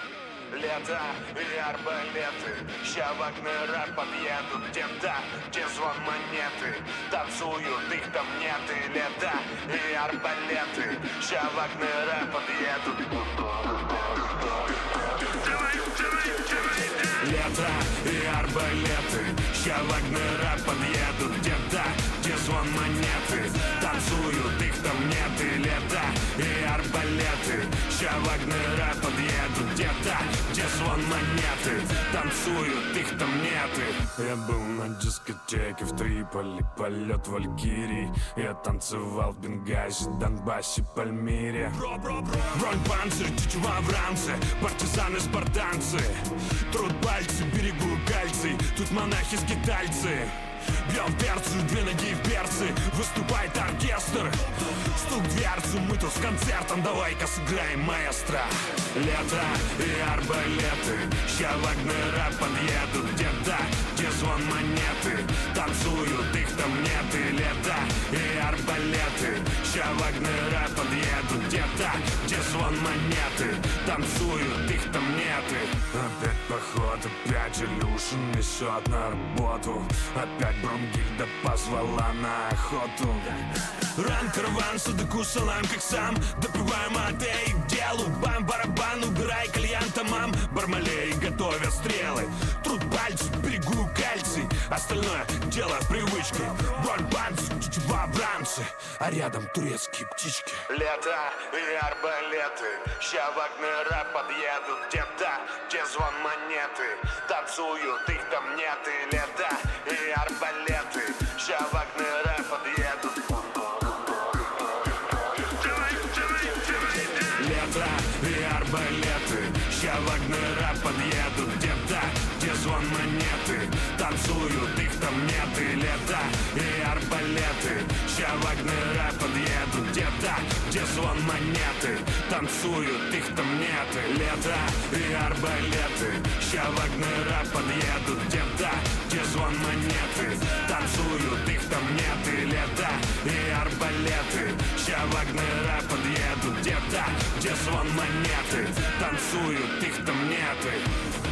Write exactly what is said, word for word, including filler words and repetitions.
Лето и арбалеты, ща Вагнера подъедут где-то, где звон монеты. Танцуют, их там нет. И лето и арбалеты, ща Вагнера подъедут. Лето и арбалеты, ща Вагнера подъедут где-то, где звон монеты. Танцуют, их там нет. И лето и арбалеты, ща Вагнера подъедут где-то, где звон монеты. Танцуют, их там нет. Я был на дискотеке в Триполи, полет валькирий. Я танцевал в Бенгази, Донбассе, Пальмире. Бронь, панцирь, чичуа в ранце, партизаны, спартанцы. Труд пальцы, берегу кальций, тут монахи-скитальцы. Бьем в перцу, две ноги в перцы, выступает оркестр. Стук в дверцу, мы тут с концертом, давай-ка сыграем маэстро. Лето и арбалеты, ща Вагнера подъедут где-то, где звон монеты. Танцуют, их там нет. И лето и арбалеты, ща Вагнера подъедут где-то, где звон монеты. Танцуют, их там нет. Опять поход, опять Илюшин несет на работу. Опять Брунгильда позвала на охоту. Ран, караван, судаку, салам, как сам. Допиваем атей к делу. Бам-барабан, убирай кальян тамам. Бармалей готовят стрелы. Труд пальцы, берегу кальций. Остальное дело привычки. Бронь-банцы, чичуа бранцы, а рядом турецкие птички. Лето и арбалеты, ща Вагнера подъедут где-то, где звон монеты. Танцуют, их там нет. И лето и арбалеты, ща Вагнера подъедут. Лето и арбалеты, ща Вагнера подъедут где-то, где звон монеты. Танцуют, их там нет. И лето и арбалеты, ща Вагнера подъедут где-то, где звон монеты. Танцуют, их там нет. Лето и арбалеты, ща Вагнера подъедут где-то, где звон монеты. Танцуют, их там нет. И лето и арбалеты, ща Вагнера подъедут где-то, где звон монеты. Танцуют, их там нет.